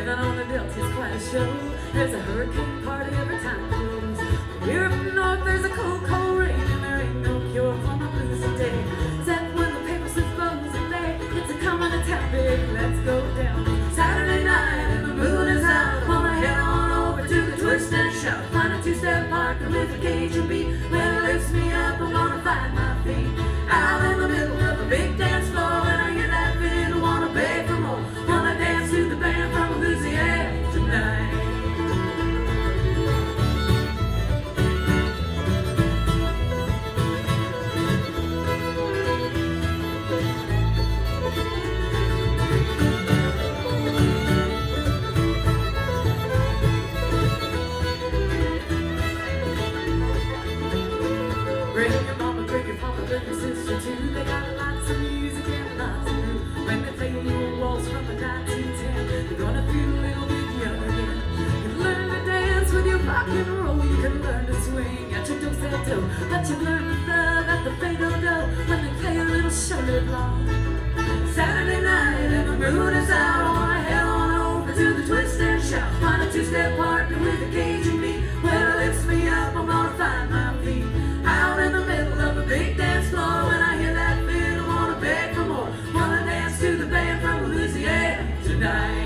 Raining on the Delta is quite a show. There's a hurricane party every time it blows. Here up north there's a cold, cold rain, and there ain't no cure for my blues today. Except when the paper says bones and they, it's a coming to town, baby, let's go down. Saturday night and the moon is out. Wanna head on over to the twist and shout. Find a two-step partner with a Cajun beat. When it lifts me up, I'm gonna find my feet. Out in the middle of a big dance floor, and I hear that fiddle, wanna beg for more. Wanna dance to the band from Louisiana tonight. Bring your mama, bring your papa, bring your sister too. They got lots of music and lots of groove. When they play the old waltz from the 1910, you're gonna feel a little bit young again. You can learn to dance with your rock and roll. You can learn to swing at your do-sa-do. But you learn to thug at the fado-do when they play a little shoulder blow. Saturday night and the moon is out. I wanna head on over to the twist and shout. Find a two-step partner with a Cajun beat. When it lifts me up, I'm gonna find my feet. Out in the middle of a big dance floor, when I hear that fiddle, wanna beg for more. Wanna dance to the band from Louisiana tonight.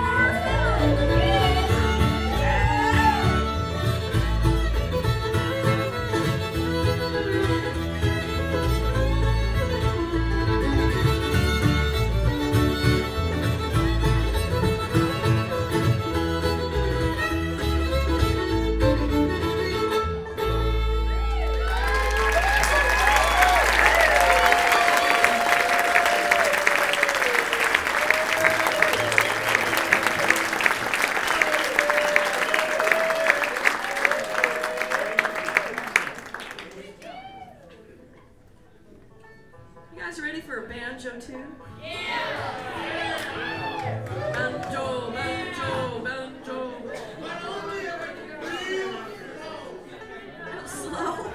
You guys ready for a banjo tune? Yeah! Banjo, banjo, banjo. That was slow.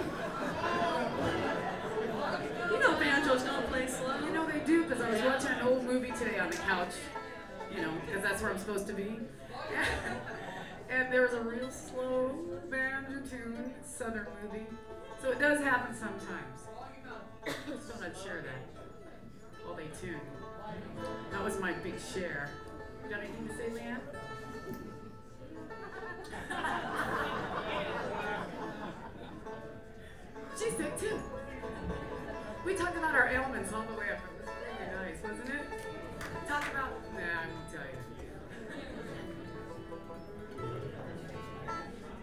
You know banjos don't play slow. You know they do, because I was watching an old movie today on the couch, you know, because that's where I'm supposed to be. And there was a real slow banjo tune, southern movie. So it does happen sometimes. Just thought I'd share that while they tune. That was my big share. You got anything to say, Leanne?